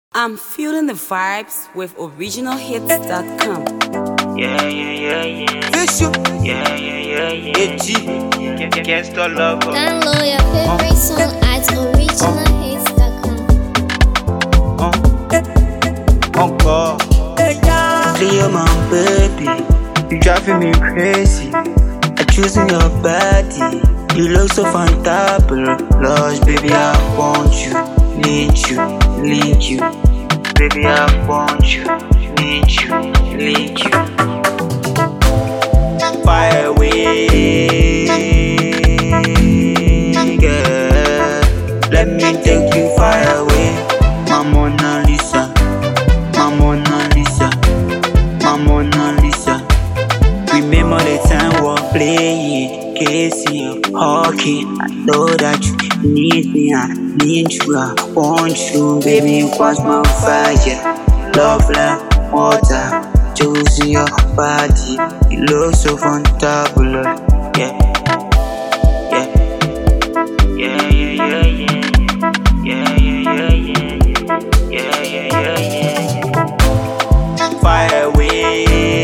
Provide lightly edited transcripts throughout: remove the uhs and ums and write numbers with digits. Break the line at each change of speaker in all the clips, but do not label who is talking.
I'm feeling the vibes with originalhits.com.
Fish you.
Can't stop love.
Download your favorite song at originalhits.com.
Encore.
Clear my baby, you driving me crazy. I'm choosing your body, you look so fantabulous. Baby, I want you, need you. Baby, I want you, need you. Fire away, girl. Let me take you far away, my Mona Lisa, my Mona Lisa, my Mona Lisa. Remember the time we're playing, kissing, hugging. I know that you need me, I need you, I want you. Baby, you pass my fire, love like water. Choosing your body, you look so fantabulous. Yeah. Fire away,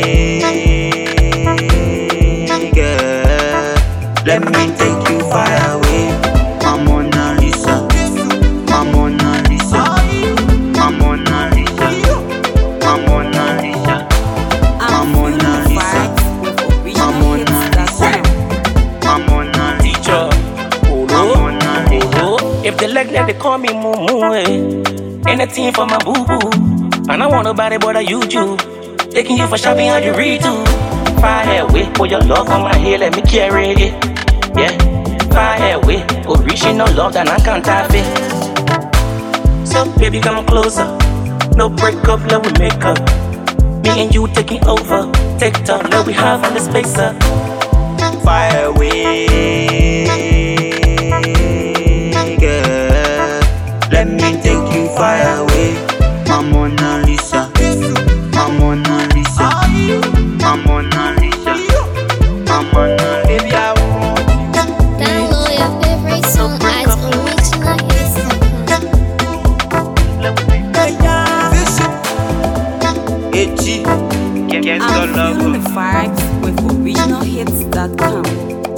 girl. Let me take you far away, my Mona Lisa, my Mona Lisa, my Mona Lisa, my Mona Lisa, my
I'm
Mona
feeling the
Lisa,
vibes with originalhits.com.
my Mona Lisa, my Mona Lisa.
If they like that, they call me Moo eh. Anything for my boo boo. And I want nobody but a you. Taking you for shopping, how you read too. Fire away, put your love on my head, let me carry it. Yeah, fire away, original love that I can't have it. So baby, come closer. No breakup, let we make up. Me and you taking over. Take time, let we have on the space up.
Fire away, girl. Let me take you far away, my Mona Lisa, my Mona Lisa, my Mona Lisa, my Mona Lisa. I want
Download your favorite song at originalhits.com.
Fish you.
you.
Can't
I'm
stop love.
feeling the vibes with originalhits.com.